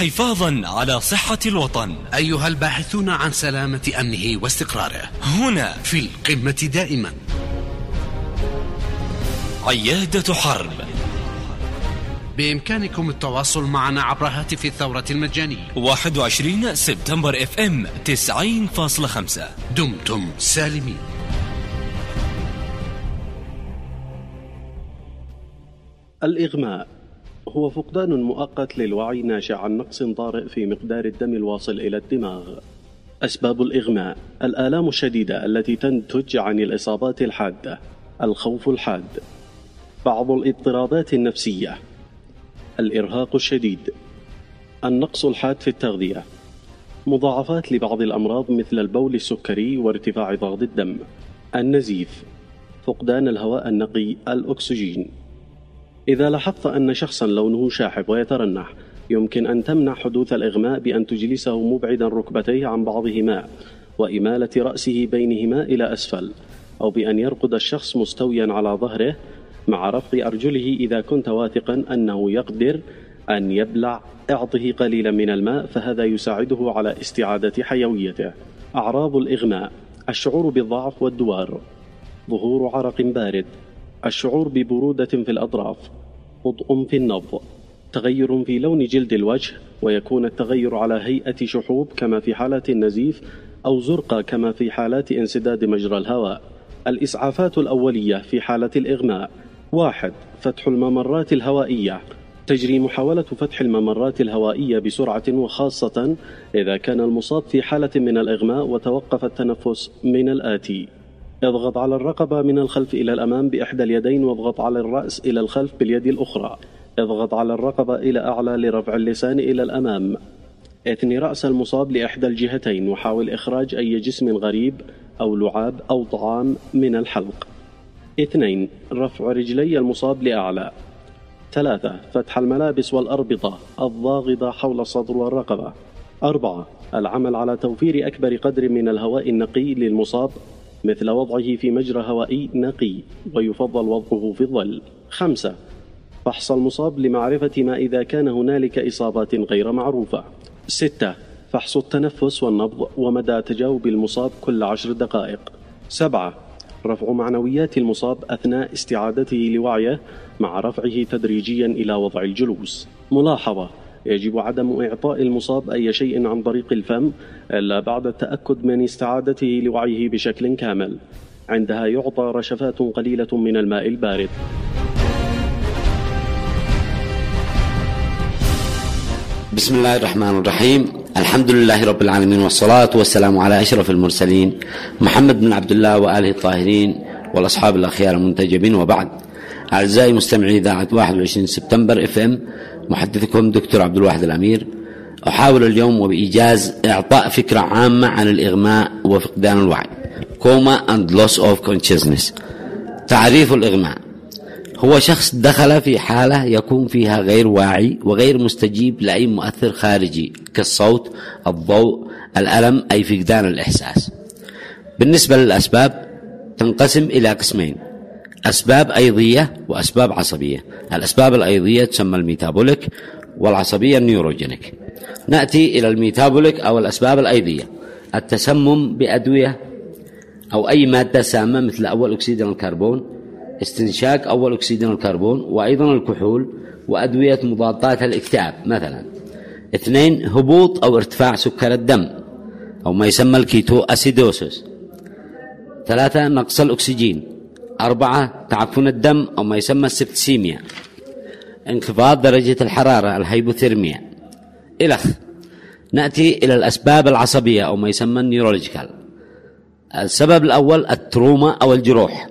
حفاظا على صحة الوطن. أيها الباحثون عن سلامة أمنه واستقراره، هنا في القمة دائما عيادة حرب. بإمكانكم التواصل معنا عبر هاتف الثورة المجاني 21 سبتمبر FM 90.5. دمتم سالمين. الإغماء هو فقدان مؤقت للوعي ناشئ عن نقص طارئ في مقدار الدم الواصل إلى الدماغ. أسباب الإغماء: الآلام الشديدة التي تنتج عن الإصابات الحادة، الخوف الحاد، بعض الاضطرابات النفسية، الإرهاق الشديد، النقص الحاد في التغذية، مضاعفات لبعض الأمراض مثل البول السكري وارتفاع ضغط الدم، النزيف، فقدان الهواء النقي الأكسجين. إذا لاحظت أن شخصا لونه شاحب ويترنح، يمكن أن تمنع حدوث الإغماء بأن تجلسه مبعدا ركبتيه عن بعضهما وإمالة رأسه بينهما إلى أسفل، أو بأن يرقد الشخص مستويا على ظهره مع رفع أرجله. إذا كنت واثقا أنه يقدر أن يبلع، اعطه قليلا من الماء، فهذا يساعده على استعادة حيويته. أعراض الإغماء: الشعور بالضعف والدوار، ظهور عرق بارد، الشعور ببرودة في الأطراف، بطء في النبض، تغير في لون جلد الوجه، ويكون التغير على هيئة شحوب كما في حالات النزيف، أو زرقة كما في حالات انسداد مجرى الهواء. الإسعافات الأولية في حالة الإغماء: 1. فتح الممرات الهوائية. تجري محاولة فتح الممرات الهوائية بسرعة، وخاصة إذا كان المصاب في حالة من الإغماء وتوقف التنفس من الآتي: اضغط على الرقبة من الخلف إلى الأمام بإحدى اليدين، واضغط على الرأس إلى الخلف باليد الأخرى. اضغط على الرقبة إلى أعلى لرفع اللسان إلى الأمام. اثني رأس المصاب لإحدى الجهتين، وحاول إخراج أي جسم غريب أو لعاب أو طعام من الحلق. 2. رفع رجلي المصاب لأعلى. 3. فتح الملابس والأربطة الضاغطة حول الصدر والرقبة. 4. العمل على توفير أكبر قدر من الهواء النقي للمصاب، مثل وضعه في مجرى هوائي نقي، ويفضل وضعه في الظل. 5. فحص المصاب لمعرفة ما إذا كان هنالك إصابات غير معروفة. 6. فحص التنفس والنبض ومدى تجاوب المصاب كل 10 دقائق. 7. رفع معنويات المصاب أثناء استعادته لوعيه، مع رفعه تدريجيا إلى وضع الجلوس. ملاحظة: يجب عدم إعطاء المصاب أي شيء عن طريق الفم إلا بعد التأكد من استعادته لوعيه بشكل كامل. عندها يعطى رشفات قليلة من الماء البارد. بسم الله الرحمن الرحيم. الحمد لله رب العالمين، والصلاة والسلام على أشرف المرسلين محمد بن عبد الله وآله الطاهرين والأصحاب الأخيار المنتجبين، وبعد. أعزائي مستمعي إذاعة 21 سبتمبر FM، محدثكم دكتور عبد الواحد الأمير. أحاول اليوم وبإيجاز إعطاء فكرة عامة عن الإغماء وفقدان الوعي. Coma and Loss of Consciousness. تعريف الإغماء: هو شخص دخل في حالة يكون فيها غير واعي وغير مستجيب لأي مؤثر خارجي كالصوت، الضوء، الألم، أي فقدان الإحساس. بالنسبة للأسباب تنقسم إلى قسمين: أسباب أيضية وأسباب عصبية. الأسباب الأيضية تسمى الميتابوليك، والعصبية النيوروجينيك. نأتي إلى الميتابوليك أو الأسباب الأيضية: التسمم بأدوية أو أي مادة سامة مثل أول أكسيد الكربون، استنشاق أول أكسيد الكربون، وأيضا الكحول وأدوية مضادات الاكتئاب مثلا. 2. هبوط أو ارتفاع سكر الدم أو ما يسمى الكيتو أسيدوسيس. 3. نقص الأكسجين. 4. تعفن الدم أو ما يسمى السبتسيميا. انخفاض درجة الحرارة الهيبوثيرميا إلخ. نأتي إلى الأسباب العصبية أو ما يسمى النيورولوجيكال. السبب الأول التروما أو الجروح.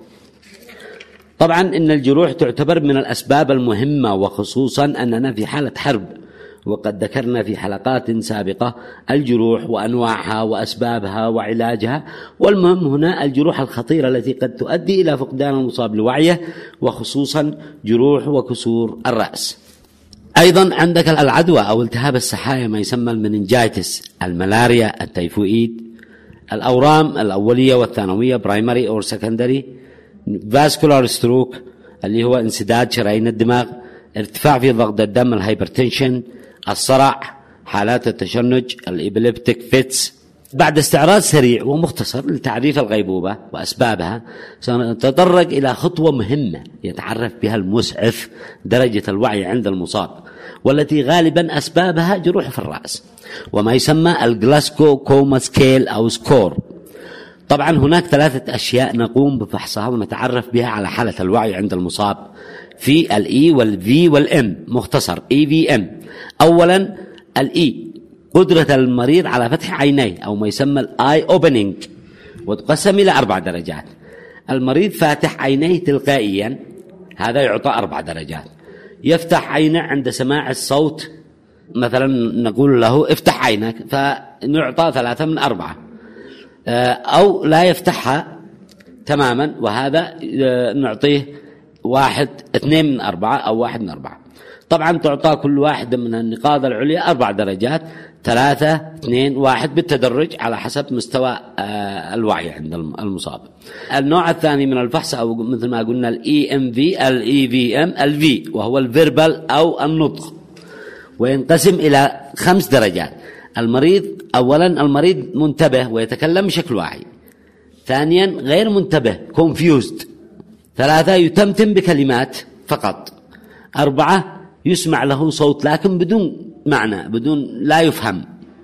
طبعا إن الجروح تعتبر من الأسباب المهمة، وخصوصا أننا في حالة حرب، وقد ذكرنا في حلقات سابقة الجروح وأنواعها وأسبابها وعلاجها. والمهم هنا الجروح الخطيرة التي قد تؤدي إلى فقدان المصاب لوعيه، وخصوصا جروح وكسور الرأس. أيضا عندك العدوى أو التهاب السحايا ما يسمى المننجايتس، الملاريا، التيفوئيد، الأورام الأولية والثانوية برايمري أو سكندري، فاسكولار ستروك اللي هو انسداد شرايين الدماغ، ارتفاع في ضغط الدم الهايبرتنشن، الصرع، حالات التشنج الإبليبتيك فيتس. بعد استعراض سريع ومختصر لتعريف الغيبوبة وأسبابها، سنتطرق إلى خطوة مهمة يتعرف بها المسعف درجة الوعي عند المصاب، والتي غالبا أسبابها جروح في الرأس، وما يسمى الجلاسكو كوما سكيل أو سكور. طبعا هناك 3 أشياء نقوم بفحصها ونتعرف بها على حالة الوعي عند المصاب في الإي والفي والإم. مختصر EVM. أولا الإي قدرة المريض على فتح عينيه أو ما يسمى الآي أوبنينج، وتقسم إلى 4 درجات. المريض فاتح عينيه تلقائيا، هذا يعطى 4 درجات. يفتح عينه عند سماع الصوت، مثلا نقول له افتح عينك فنعطى 3 من 4، أو لا يفتحها تماما وهذا نعطيه 2 من 4 أو 1 من 4. طبعا تعطى كل واحدة من النقاط العليا 4 درجات، 3 2 1 بالتدرج على حسب مستوى الوعي عند المصاب. النوع الثاني من الفحص أو مثل ما قلنا EMV EVM الV، وهو الفيربال أو النطق، وينقسم إلى 5 درجات. المريض أولا المريض منتبه ويتكلم بشكل واعي. ثانيا غير منتبه confused. 3 يتمتم بكلمات فقط. 4 يسمع له صوت لكن بدون معنى، لا يفهم.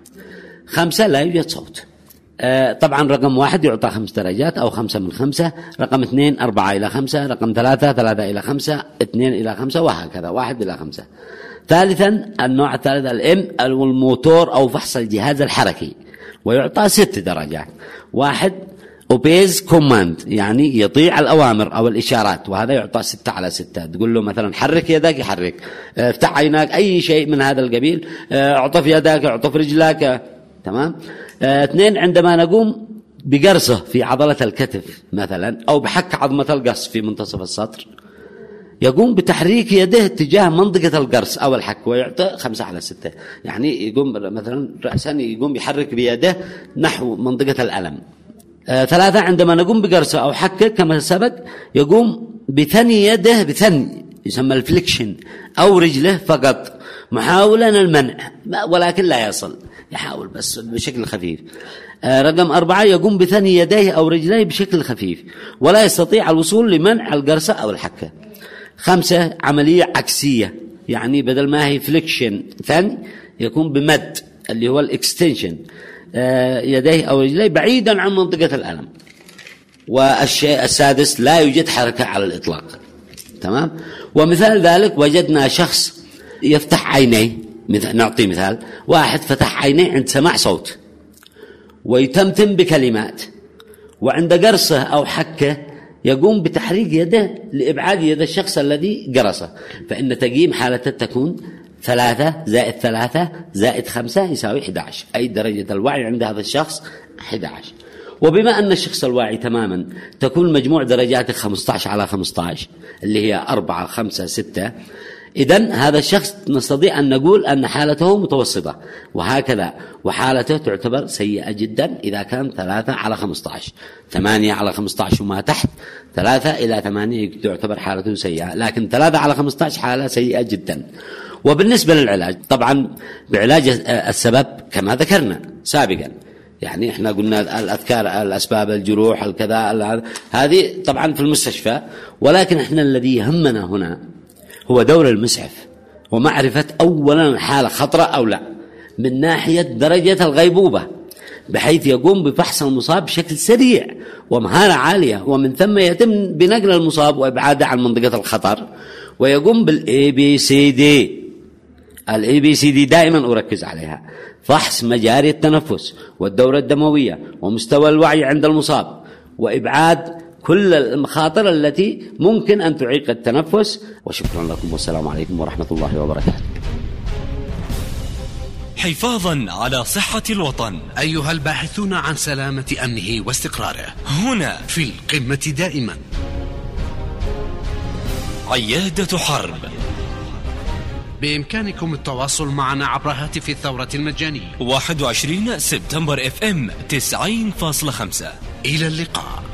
5 لا يوجد صوت. طبعا رقم 1 يعطى 5 درجات أو 5 من 5، رقم 2 4 إلى 5، رقم 3 3 إلى 5، 2 إلى 5 وهكذا 1 إلى 5. ثالثا النوع الثالث الام الموتور أو فحص الجهاز الحركي، ويعطى 6 درجات. 1 obeys command يعني يطيع الأوامر أو الإشارات، وهذا يعطى 6 على 6. تقول له مثلا حرك يدك يحرك، افتح عينك، أي شيء من هذا القبيل، اعطف يدك، اعطف رجلك، تمام. 2 عندما نقوم بقرصه في عضلة الكتف مثلا أو بحك عظمة القص في منتصف السطر، يقوم بتحريك يده تجاه منطقة القرص أو الحك ويعطى 5 على 6. يعني يقوم مثلا رأسا يقوم يحرك بيده نحو منطقة الألم. 3 عندما نقوم بقرصه أو حكه كما سبق، يقوم بثني يده بثني يسمى الفليكشن أو رجله فقط محاولا المنع ولكن لا يصل، يحاول بس بشكل خفيف. رقم 4 يقوم بثني يديه أو رجليه بشكل خفيف ولا يستطيع الوصول لمنع القرصة أو الحكة. 5 عملية عكسية، يعني بدل ما هي فليكشن ثني يكون بمد اللي هو الاكستنشن يديه أو رجليه بعيدا عن منطقة الألم. والشيء السادس لا يوجد حركة على الإطلاق، تمام. ومثال ذلك وجدنا شخص يفتح عينيه، نعطي مثال، واحد فتح عينيه عند سماع صوت ويتمتم بكلمات، وعند قرصه أو حكه يقوم بتحريك يده لإبعاد يد الشخص الذي قرصه، فإن تقييم حالته تكون 3 زائد 3 زائد 5 يساوي 11، أي درجة الوعي عند هذا الشخص 11. وبما أن الشخص الواعي تماما تكون مجموع درجاته 15 على 15 اللي هي 4 5 6، إذن هذا الشخص نستطيع أن نقول أن حالته متوسطة، وهكذا وحالته تعتبر سيئة جدا إذا كان 3 على 15. 8 على 15 وما تحت 3 إلى 8 تعتبر حالته سيئة، لكن 3 على 15 حالة سيئة جدا. وبالنسبة للعلاج طبعا بعلاج السبب كما ذكرنا سابقا، يعني احنا قلنا الأذكار الأسباب الجروح الكذا هذه طبعا في المستشفى، ولكن احنا الذي يهمنا هنا هو دور المسعف ومعرفة أولا الحالة خطرة أو لا من ناحية درجة الغيبوبة، بحيث يقوم بفحص المصاب بشكل سريع ومهارة عالية، ومن ثم يتم بنقل المصاب وإبعاده عن منطقة الخطر، ويقوم بالABCD. الABCD دائما أركز عليها: فحص مجاري التنفس والدورة الدموية ومستوى الوعي عند المصاب، وإبعاد كل المخاطر التي ممكن أن تعيق التنفس. وشكرا لكم والسلام عليكم ورحمة الله وبركاته. حفاظا على صحة الوطن، أيها الباحثون عن سلامة أمنه واستقراره، هنا في القمة دائما عيادة حرب. بإمكانكم التواصل معنا عبر هاتف الثورة المجاني 21 سبتمبر FM 90.5. إلى اللقاء.